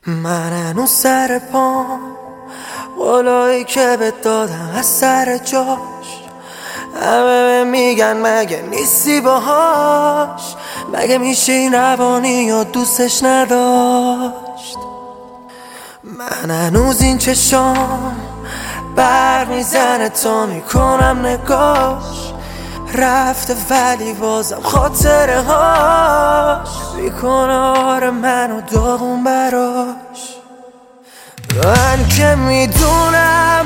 من هنوز سر پام، قولایی که بهت دادم از سر جاش. همه میگن مگه نیستی باهاش، مگه میشه این روانی یا دوستش نداشت. من هنوز این چشام بر میزنه تا میکنم نگاش، رفته ولی بازم خاطره هاش میکنه آره منو داغون براش. من که میدونم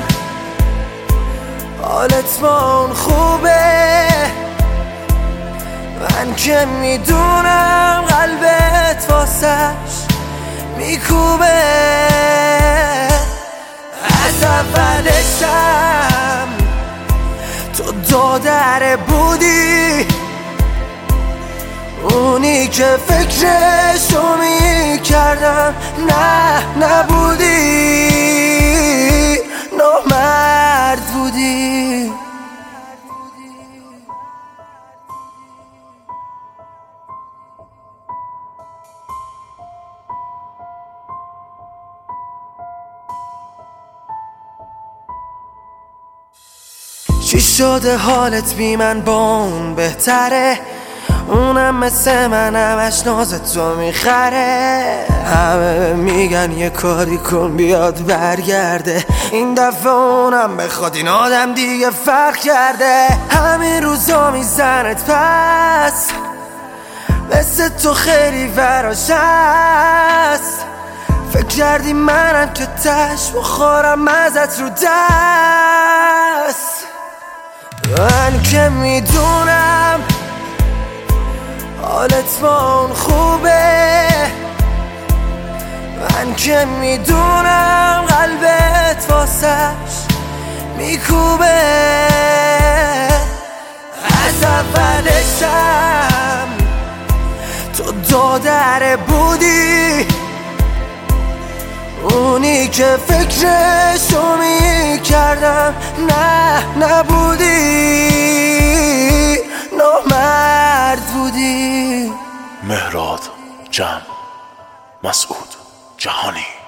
حالت با اون خوبه، من که میدونم قلبت واسش میکوبه. از اولشم تو دادره بودی، اونی که فکرشو میکردم نبودی، نامرد بودی. چی شده حالت بی من با اون بهتره؟ اونم مثل من همش ناز تو میخره. همه میگن یه کاری کن بیاد برگرده، این دفعه اونم بخواد این آدم دیگه فرق کرده. همین روزا میزنت پس، مثل تو خیلی براش هست. فکر کردی منم که تش بخورم ازت رو دست. من که میدونم حالت با اون خوبه، من که میدونم قلبت واسش میکوبه. از اولشم تو دادره بودی، اونی که فکرشو میکردم نبودی، نامرد بودی. مهراد جمع، مسعود جهانی.